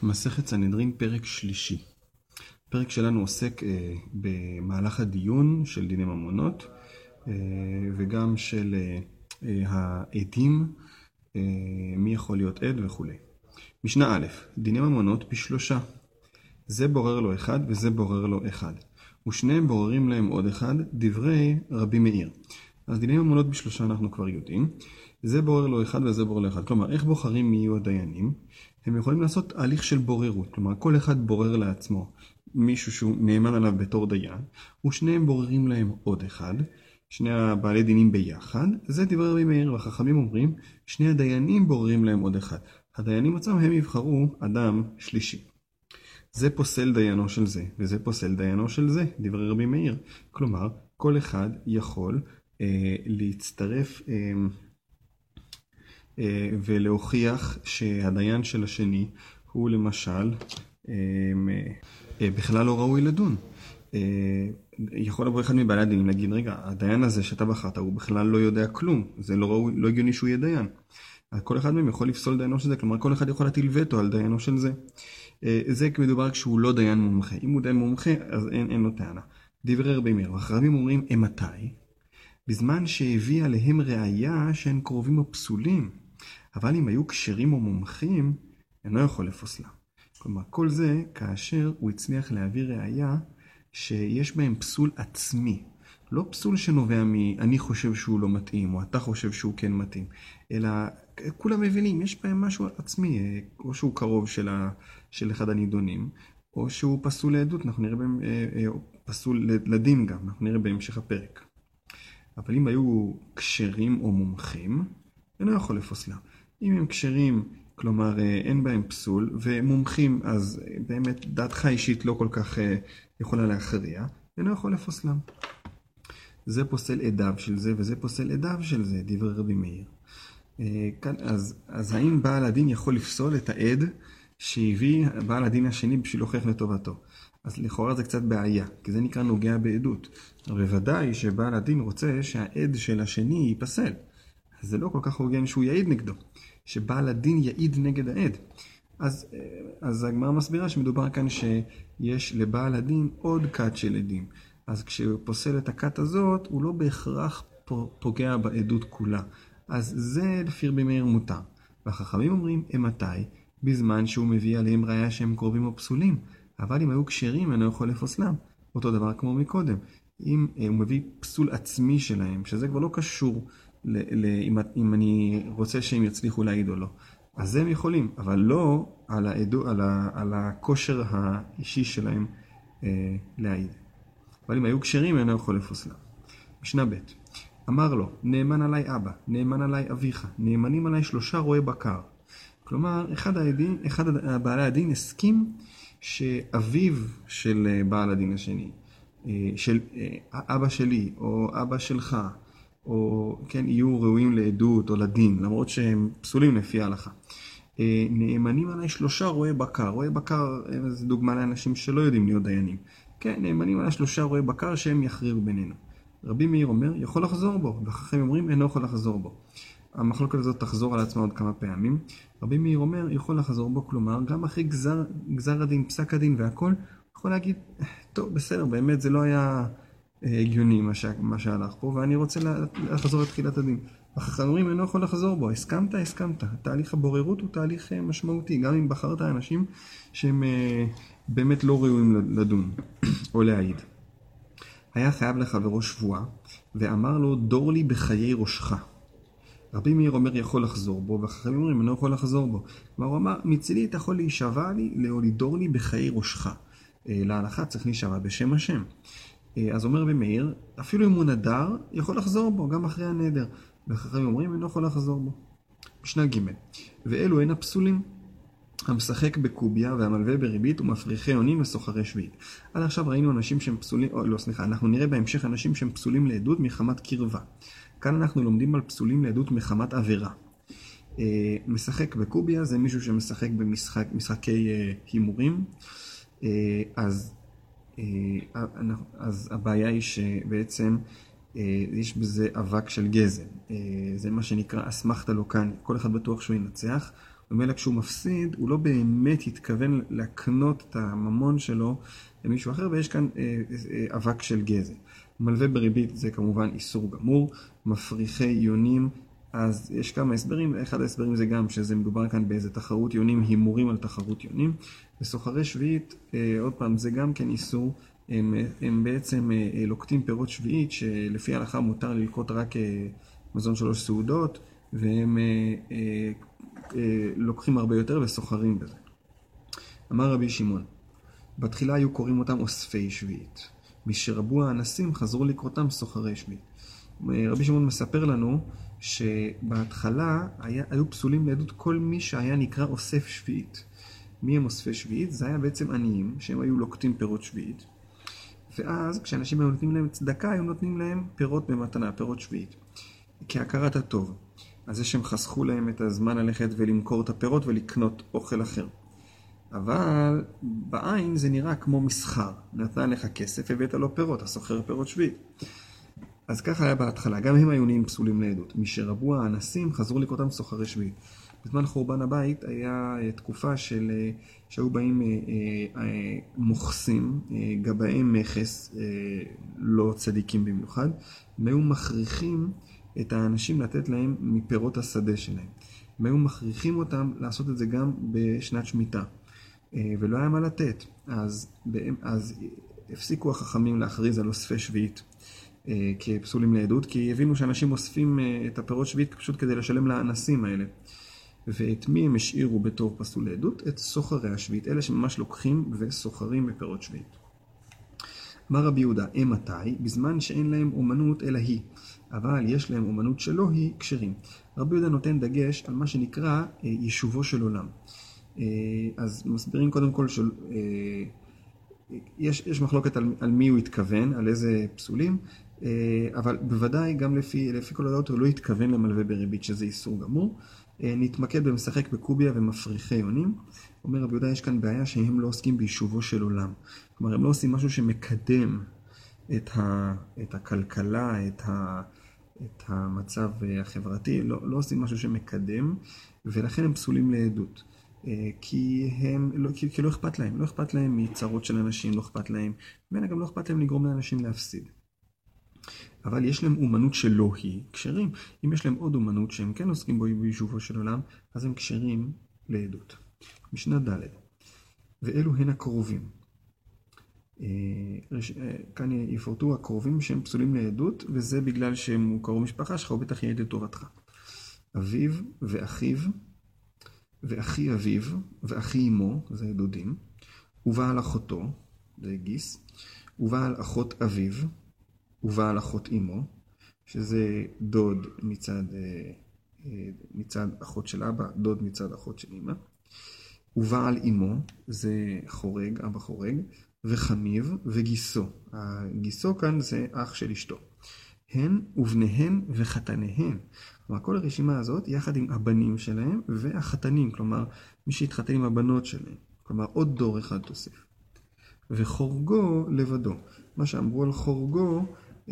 מסכת סנהדרין, פרק שלישי. הפרק שלנו עוסק במהלך הדיון של דיני ממונות וגם של העדים, מי יכול להיות עד וכו'. משנה א', דיני ממונות בשלושה. זה בורר לו אחד וזה בורר לו אחד. ושניהם בוררים להם עוד אחד, דברי רבי מאיר. אז דיני ממונות בשלושה אנחנו כבר יודעים. זה בורר לו אחד וזה בורר לו אחד. כלומר, איך בוחרים מי יהיו הדיינים? הם יכולים לעשות הליך של בוררות. כלומר, כל אחד בורר לעצמו מישהו שהוא נאמן עליו בתור דיין, ושניהם בוררים להם עוד אחד, שני הבעלי דינים ביחד. זה דברי רבי מאיר, והחכמים אומרים, שני הדיינים בוררים להם עוד אחד. הדיינים עצמם הם יבחרו אדם שלישי. זה פוסל דיינו של זה, וזה פוסל דיינו של זה, דברי רבי מאיר. כלומר, כל אחד יכול להצטרף ולהוכיח שהדיין של השני הוא למשל בכלל לא ראוי לדון. יכול לבוא אחד מבעלי הדינים להגיד, רגע, הדיין הזה שאתה בחרת הוא בכלל לא יודע כלום, זה לא ראוי, לא הגיוני שהוא יהיה דיין. כל אחד מהם יכול לפסול דיינו של זה, כלומר כל אחד יכול להטיל וטו על דיינו של זה. זה מדובר כשהוא לא דיין מומחה. אם הוא דיין מומחה, אז אין לו טענה. דברי רבי מאיר, החכמים אומרים, מתי? בזמן שהביא עליהם ראיה שהן קרובים או פסולים. אבל אם היו כשרים או מומחים, אינו יכול לפוסלם. כלומר, כל זה כאשר הוא הצליח להביא ראיה שיש בהם פסול עצמי. לא פסול שנובע אני חושב שהוא לא מתאים, או אתה חושב שהוא כן מתאים, אלא כולם מבינים, יש בהם משהו עצמי, או שהוא קרוב של אחד הנידונים, או שהוא פסול לעדות, אנחנו נראה בהם, פסול לדין גם, אנחנו נראה בהמשך הפרק. אבל אם היו כשרים או מומחים, אינו יכול לפוסלם. אם הם כשרים, כלומר אין בהם פסול, ומומחים, אז באמת דעתך אישית לא כל כך יכולה להכריע, אינו יכול לפוסלם. זה פוסל עדיו של זה, וזה פוסל עדיו של זה, דברי רבי מאיר. אז האם בעל הדין יכול לפסול את העד שהביא בעל הדין השני בשביל להוכיח לטובתו? אז לכאורה זה קצת בעיה, כי זה נקרא נוגע בעדות. אבל בוודאי שבעל הדין רוצה שהעד של השני ייפסל. אז זה לא כל כך הוגן שהוא יעיד נגדו, שבעל הדין יעיד נגד העד. אז הגמרא מסבירה שמדובר כאן שיש לבעל הדין עוד כת של עדים. אז כשהוא פוסל את הכת הזאת, הוא לא בהכרח פוגע בעדות כולה. אז זה לפי רבי מאיר מותר. והחכמים אומרים, מתי? בזמן שהוא מביא עליהם ראיה שהם קרובים או פסולים. אבל אם היו כשרים, אינו יכול לפוסלם. אותו דבר כמו מקודם. אם הוא מביא פסול עצמי שלהם, שזה כבר לא קשור אם אני רוצה שהם יצליחו להעיד או לא. אז הם יכולים, אבל לא על הכושר האישי שלהם להעיד. אבל אם היו כשרים, אינו יכול לפוסלם. משנה ב' אמר לו, נאמן עליי אבא, נאמן עליי אביך, נאמנים עליי 3 רועי בקר. כלומר, אחד בעלי הדין הסכים שאביו של בעל הדין השני, של אבא שלי או אבא שלך, או כן, יהיו ראויים לעדות או לדין, למרות שהם פסולים לפי ההלכה. נאמנים עליי 3 רועי בקר. רועי בקר זה דוגמה לאנשים שלא יודעים להיות דיינים. כן, נאמנים עליי 3 רועי בקר שהם יכריעו בינינו. רבי מאיר אומר, יכול לחזור בו, והחכמים אומרים, אינו יכול לחזור בו. המחלוקת הזאת תחזור על עצמה עוד כמה פעמים. רבי מאיר אומר, יכול לחזור בו, כלומר, גם אחרי גזר הדין, פסק הדין והכל, יכול להגיד, טוב, בסדר, באמת זה לא היה הגיוני מה שהלך פה, ואני רוצה לחזור לתחילת הדין. החכמים אומרים, אינו יכול לחזור בו, הסכמת. תהליך הבוררות הוא תהליך משמעותי, גם אם בחרת אנשים שהם באמת לא ראויים לדון או להעיד. היה חייב לחברו שבועה, ואמר לו, דור לי בחיי ראשך. רבי מאיר אומר, יכול לחזור בו, והחכמים אומרים, אינו יכול לחזור בו. הוא אמר, מצידי אתה יכול להישבע לי, לדור לי בחיי ראשך. להלכה צריך להישבע בשם השם. אז אומר רבי מאיר, אפילו אם הוא נדר, יכול לחזור בו, גם אחרי הנדר. והחכמים אומרים, אינו יכול לחזור בו. משנה ג' ואלו הן הפסולים. המשחק בקוביה והמלווה בריבית ומפריחי אונים וסוחרי שביעית. עד עכשיו ראינו אנשים שהם פסולים, אנחנו נראה בהמשך אנשים שהם פסולים לעדות מחמת קרבה. כאן אנחנו לומדים על פסולים לעדות מחמת עבירה. משחק בקוביה זה מישהו שמשחק במשחקי הימורים. אז הבעיה היא שבעצם יש בזה אבק של גזל. זה מה שנקרא אסמכתא לוקני. כל אחד בטוח שהוא ינצח. ומילא כשהוא מפסיד, הוא לא באמת התכוון להקנות את הממון שלו למישהו אחר, ויש כאן אבק של גזל. מלווה בריבית זה כמובן איסור גמור, מפריחי יונים, אז יש כמה הסברים, אחד ההסברים זה גם שזה מדובר כאן באיזה תחרות יונים, הימורים על תחרות יונים, וסוחרי שביעית, עוד פעם, זה גם כן איסור, הם בעצם לוקטים פירות שביעית, שלפי ההלכה מותר ללקוט רק מזון 3 סעודות, והם לוקחים הרבה יותר וסוחרים בזה. אמר רבי שמעון, בתחילה היו קוראים אותם אוספי שביעית, משרבו האנסים חזרו לקרותם סוחרי שביעית. רבי שמעון מספר לנו שבהתחלה היו פסולים לעדות כל מי שהיה נקרא אוסף שביעית. מי הם אוספי שביעית? זה היה בעצם עניים שהם היו לוקטים פירות שביעית. ואז כשאנשים היו נותנים להם צדקה, היו נותנים להם פירות במתנה, פירות שביעית. כהכרת הטוב. אז זה שהם חסכו להם את הזמן ללכת ולמכור את הפירות ולקנות אוכל אחר. אבל בעין זה נראה כמו מסחר. נתן לך כסף, הבאת לו פירות, הסוחר פירות שביעית. אז ככה היה בהתחלה, גם הם היו נהיים פסולים לעדות. משרבו האנסים חזרו לקרותם סוחרי שביעית. בזמן חורבן הבית היה תקופה שהיו באים מוכסים, גבאי מכס, לא צדיקים במיוחד, הם היו מכריחים את האנשים לתת להם מפירות השדה שלהם. הם היו מכריחים אותם לעשות את זה גם בשנת שמיטה, ולא היה מה לתת. אז הפסיקו החכמים להכריז על אוספי שביעית כפסולים לעדות, כי הבינו שאנשים אוספים את הפירות שביעית פשוט כדי לשלם לאנסים האלה. ואת מי הם השאירו בתור פסול לעדות? את סוחרי השביעית, אלה שממש לוקחים וסוחרים בפירות שביעית. אמר רבי יהודה, מתי? בזמן שאין להם אומנות אלא היא, אבל יש להם אומנות שלא היא כשרים. רבי יהודה נותן דגש על מה שנקרא יישובו של עולם. אז מסבירים קודם כל יש מחלוקת על מי הוא התכוון, על איזה פסולים, אבל בוודאי גם לפי כל הדעות הוא לא התכוון למלווה בריבית, שזה איסור גמור. נתמקד במשחק בקוביה ומפריחי יונים. אומר רבי יהודה, יש כאן בעיה שהם לא עוסקים ביישובו של עולם. כלומר, הם לא עושים משהו שמקדם את הכלכלה, את המצב החברתי, לא עושים משהו שמקדם, ולכן הם פסולים לעדות. כי לא אכפת להם, לא אכפת להם מצרות של אנשים, לא אכפת להם, וגם לא אכפת להם לגרום לאנשים להפסיד. אבל יש להם אומנות שלא היא כשרים. אם יש להם עוד אומנות שהם כן עוסקים בו ביישובו של עולם, אז הם כשרים לעדות. משנה ד' ואלו הן הקרובים. כאן יפורטו הקרובים שהם פסולים לעדות, וזה בגלל שהם קרוב משפחה שלך, הוא בטח יעד לטובתך. אביו ואחיו, ואחי אביו, ואחי אמו, זה דודים, ובעל אחותו, זה גיס, ובעל אחות אביו, ובעל אחות אמו, שזה דוד מצד אחות של אבא, דוד מצד אחות של אמא, ובעל אמו, זה חורג, אבא חורג, וחמיו וגיסו. הגיסו כאן זה אח של אשתו. הן ובניהן וחתניהן. כלומר, כל הרשימה הזאת יחד עם הבנים שלהם והחתנים, כלומר, מי שהתחתן עם הבנות שלהם. כלומר, עוד דור אחד תוסיף. וחורגו לבדו. מה שאמרו על חורגו,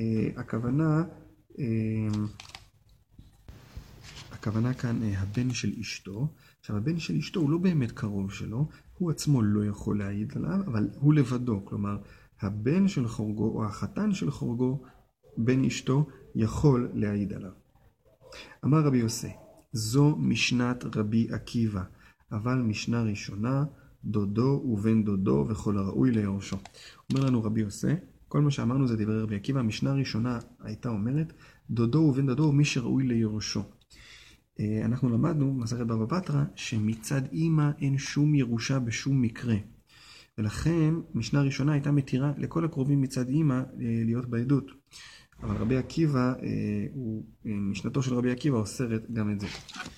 הכוונה כאן הבן של אשתו. עכשיו, הבן של אשתו הוא לא באמת קרוב שלו, הוא עצמו לא יכול להעיד עליו, אבל הוא לבדו. כלומר, הבן של חורגו או החתן של חורגו, בן אשתו, יכול להעיד עליו. אמר רבי יוסי, זו משנת רבי עקיבא, אבל משנה ראשונה, דודו ובן דודו וכל הראוי ליורשו. אומר לנו רבי יוסי, כל מה שאמרנו זה דברי רבי עקיבא, המשנה הראשונה הייתה אומרת, דודו ובן דודו הוא מי שראוי ליורשו. אנחנו למדנו, מסכת בבא בתרא, שמצד אמא אין שום ירושה בשום מקרה. ולכן, משנה ראשונה הייתה מתירה לכל הקרובים מצד אמא להיות בעדות. אבל רבי עקיבא, משנתו של רבי עקיבא אוסרת גם את זה.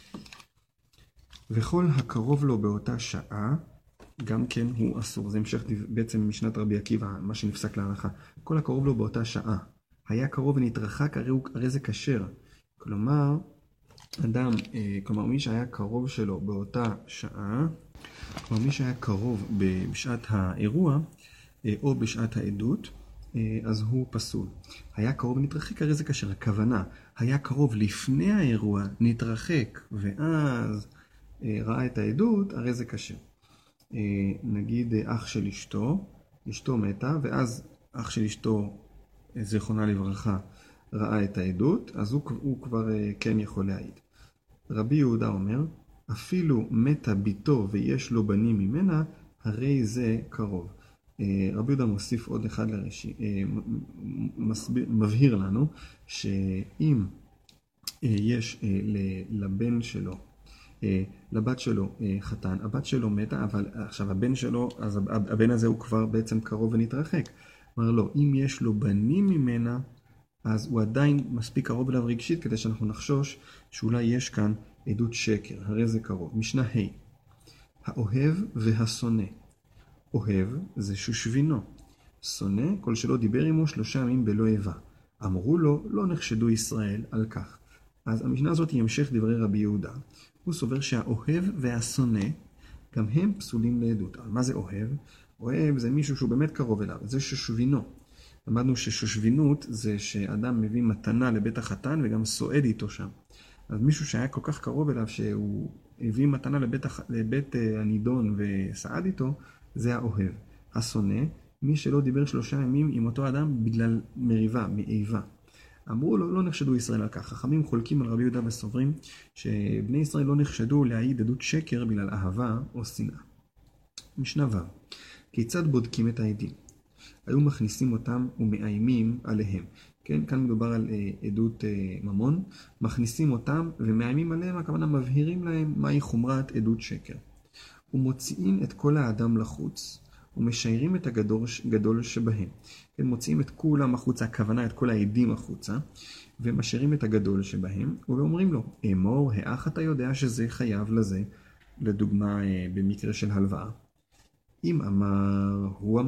וכל הקרוב לו באותה שעה, גם כן הוא אסור. זה המשך בעצם משנת רבי עקיבא, מה שנפסק להלכה. כל הקרוב לו באותה שעה. היה קרוב ונתרחק, הרי זה כשר. כלומר, כלומר מי שהיה קרוב שלו באותה שעה, כלומר מי שהיה קרוב בשעת האירוע, או בשעת העדות, אז הוא פסול. היה קרוב ונתרחק, הרי זה כשר. הכוונה, היה קרוב לפני האירוע, נתרחק, ואז ראה את העדות, הרי זה כשר. נגיד אח של אשתו מתה, ואז אח של אשתו, זיכרונה לברכה, ראה את העדות, אז הוא כבר כן יכול להעיד. רבי יהודה אומר, אפילו מתה ביתו ויש לו בנים ממנה, הרי זה קרוב. רבי יהודה מוסיף עוד אחד מבהיר לנו, שאם יש לבן שלו, לבת שלו חתן, הבת שלו מתה, אבל עכשיו הבן שלו, אז הבן הזה הוא כבר בעצם קרוב ונתרחק. אומר לו, אם יש לו בנים ממנה, אז הוא עדיין מספיק קרוב אליו רגשית, כדי שאנחנו נחשוש שאולי יש כאן עדות שקר, הרי זה קרוב. משנה ה' האוהב והשונא. אוהב זה שושבינו, שונא כל שלא דיבר עמו 3 ימים בלא איבה. אמרו לו, לא נחשדו ישראל על כך. אז המשנה הזאת היא המשך דברי רבי יהודה. הוא סובר שהאוהב והשונא, גם הם פסולים לעדות. אבל מה זה אוהב? אוהב זה מישהו שהוא באמת קרוב אליו, זה שושבינו. למדנו ששושבינות זה שאדם מביא מתנה לבית החתן וגם סועד איתו שם. אז מישהו שהיה כל כך קרוב אליו שהוא הביא מתנה לבית הנידון וסעד איתו, זה האוהב. השונא, מי שלא דיבר 3 ימים עם אותו אדם בגלל מריבה, מאיבה. אמרו לו, לא נחשדו ישראל על כך. חכמים חולקים על רבי יהודה וסוברים שבני ישראל לא נחשדו להעיד עדות שקר בגלל אהבה או שנאה. משנה ו' כיצד בודקים את העדים? היו מכניסים אותם ומאיימים עליהם. כן, כאן מדובר על עדות ממון. מכניסים אותם ומאיימים עליהם, הכוונה מבהירים להם מהי חומרת עדות שקר. ומוציאים את כל האדם לחוץ, ומשיירים את הגדול שבהם. כן, מוציאים את כולם החוצה, הכוונה את כל העדים החוצה, ומשיירים את הגדול שבהם, ואומרים לו, אמור, האח אתה יודע שזה חייב לזה, לדוגמה במקרה של הלוואה. אם הוא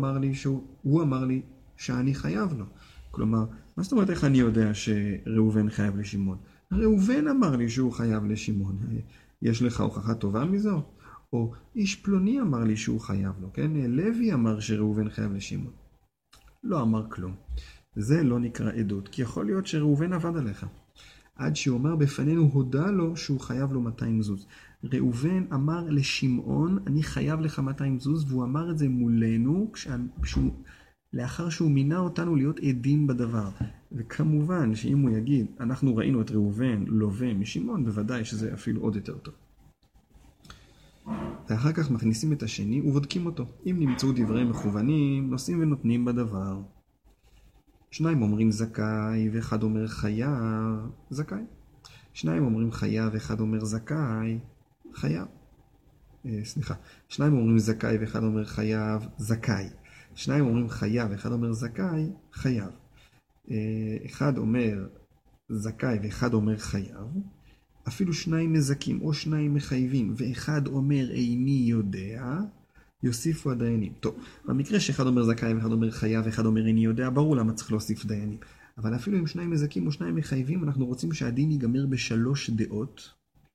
אמר לי שאני חייב לו. כלומר, מה זאת אומרת איך אני יודע שראובן חייב לשמעון? ראובן אמר לי שהוא חייב לשמעון. יש לך הוכחה טובה מזו? או איש פלוני אמר לי שהוא חייב לו, כן? לוי אמר שראובן חייב לשמעון. לא אמר כלום. זה לא נקרא עדות, כי יכול להיות שראובן עבד עליך. עד שהוא אמר בפנינו, הודע לו שהוא חייב לו 200 זוז. ראובן אמר לשמעון, אני חייב לך 200 זוז, והוא אמר את זה מולנו, לאחר שהוא מינה אותנו להיות עדים בדבר. וכמובן שאם הוא יגיד, אנחנו ראינו את ראובן לווה משמעון, בוודאי שזה אפילו עוד יותר טוב. ואחר כך מכניסים את השני ובודקים אותו. אם נמצאו דברי מכוונים, נושאים ונותנים בדבר. 2 אומרים זכאי ואחד אומר חייב, זכאי. 2 אומרים חייב ואחד אומר זכאי, חייב. 2 אומרים זכאי ואחד אומר חייב, זכאי. 2 אומרים חייב ואחד אומר זכאי, חייב. אחד אומר זכאי ואחד אומר חייב. אפילו 2 מזכים או 2 מחייבים, ואחד אומר איני יודע, יוסיפו הדיינים. טוב, במקרה שאחד אומר זכאי ואחד אומר חייב ואחד אומר איני יודע, ברור למה צריך להוסיף דיינים. אבל אפילו עם 2 מזכים או 2 מחייבים, אנחנו רוצים שהדין ייגמר ב3 דעות,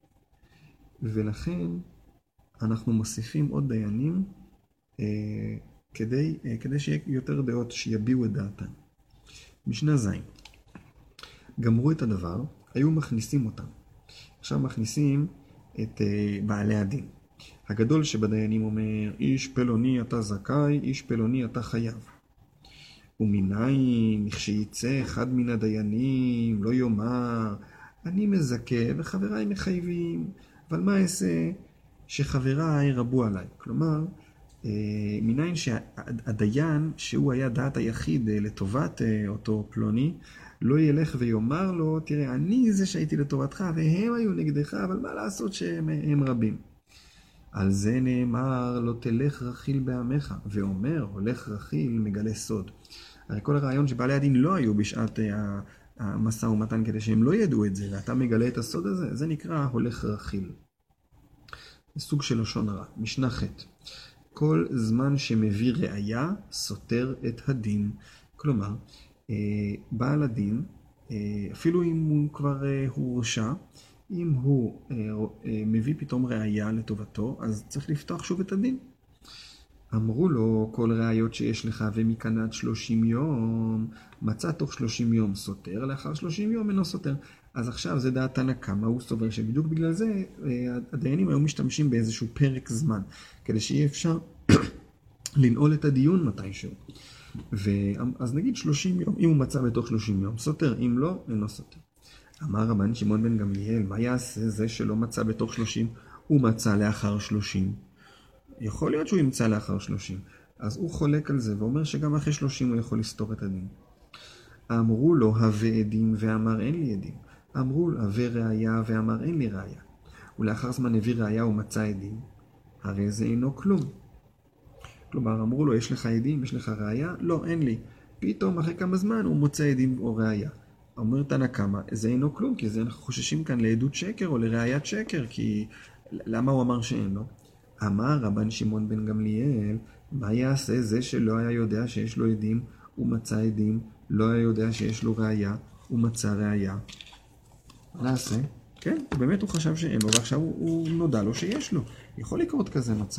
ולכן אנחנו מוסיפים עוד דיינים, כדי שיהיה יותר דעות שיביעו את דעתן. משנה ז' גמרו את הדבר, היו מכניסים אותם. עכשיו מכניסים את בעלי הדין. הגדול שבדיינים אומר, איש פלוני אתה זכאי, איש פלוני אתה חייב. ומניין, כשיצא אחד מן הדיינים, לא יאמר, אני מזכה וחבריי מחייבים, אבל מה אעשה שחבריי רבו עליי? כלומר, מניין שהדיין, שהוא היה דעת היחיד לטובת אותו פלוני, לא ילך ויאמר לו, תראה, אני זה שהייתי לטובתך, והם היו נגדך, אבל מה לעשות שהם רבים? על זה נאמר, לא תלך רכיל בעמך, ואומר, הולך רכיל מגלה סוד. הרי כל הרעיון שבעלי הדין לא היו בשעת המשא ומתן, כדי שהם לא ידעו את זה, ואתה מגלה את הסוד הזה, זה נקרא הולך רכיל. זה סוג של לשון הרע. משנה ח' כל זמן שמביא ראיה, סותר את הדין. כלומר, בעל הדין, אפילו אם הוא כבר הורשע, אם הוא מביא פתאום ראיה לטובתו, אז צריך לפתוח שוב את הדין. אמרו לו, כל ראיות שיש לך ומכאן עד 30 יום, מצא תוך 30 יום סותר, לאחר 30 יום אינו סותר. אז עכשיו זה דעת תנא קמא, הוא סובר שבדיוק בגלל זה הדיינים היו משתמשים באיזשהו פרק זמן, כדי שיהיה אפשר לנעול את הדיון מתישהו. אז נגיד 30 יום, אם הוא מצא בתוך 30 יום, סותר, אם לא, אינו סותר. אמר רבן שמעון בן גמליאל, מה יעשה זה שלא מצא בתוך 30, הוא מצא לאחר 30. יכול להיות שהוא ימצא לאחר 30. אז הוא חולק על זה ואומר שגם אחרי 30 הוא יכול לסתור את הדין. אמרו לו, הווה עדים ואמר אין לי עדים. אמרו לו, הווה ראיה ואמר אין לי ראיה. ולאחר זמן הביא ראיה ומצא עדים. הרי זה אינו כלום. כלומר, אמרו לו, יש לך עדים, יש לך ראיה? לא, אין לי. פתאום אחרי כמה זמן הוא מוצא עדים או ראיה. אומר תנא קמא, זה אינו כלום, כי זה אנחנו חוששים כאן לעדות שקר או לראיית שקר, כי למה הוא אמר שאין לו? אמר רבן שמעון בן גמליאל, מה יעשה זה שלא היה יודע שיש לו עדים, הוא מצא עדים, לא היה יודע שיש לו ראיה, הוא מצא ראיה. מה נעשה? כן, באמת הוא חשב שאין לו, ועכשיו הוא נודע לו שיש לו. יכול לקרות כזה מצב.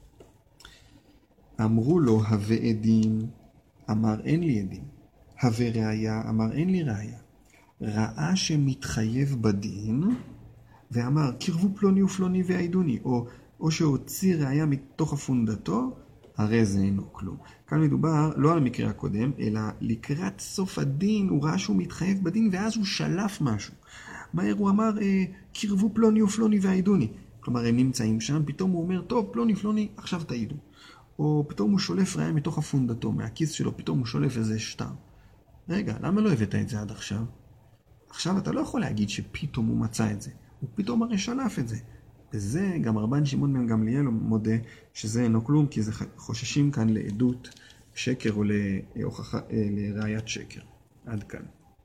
אמרו לו, הווה עדים, אמר אין לי עדים. הווה ראיה, אמר אין לי ראיה. ראה שמתחייב בדין, ואמר, קרבו פלוני ופלוני והעידוני, או שהוציא ראיה מתוך הפונדתו, הרי זה אינו כלום. כאן מדובר לא על המקרה הקודם, אלא לקראת סוף הדין, הוא ראה שהוא מתחייב בדין, ואז הוא שלף משהו. מהר הוא אמר, קרבו פלוני ופלוני והעידוני. כלומר, הם נמצאים שם, פתאום הוא אומר, טוב, פלוני פלוני, עכשיו תעידו. או פתאום הוא שולף ראיה מתוך הפונדתו, מהכיס שלו, פתאום הוא שולף איזה שטר. רגע, למה לא הבאת את זה עד עכשיו? עכשיו אתה לא יכול להגיד שפתאום הוא מצא את זה. הוא פתאום הרי שלף את זה. וזה גם רבן שמעון בן גמליאל מודה שזה אינו כלום, כי זה חוששים כאן לעדות שקר או לראיית שקר. עד כאן.